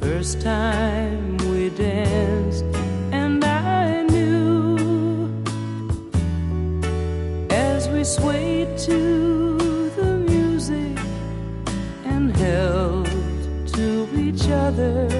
First time we danced, and I knew as we swayed to the music and held to each other,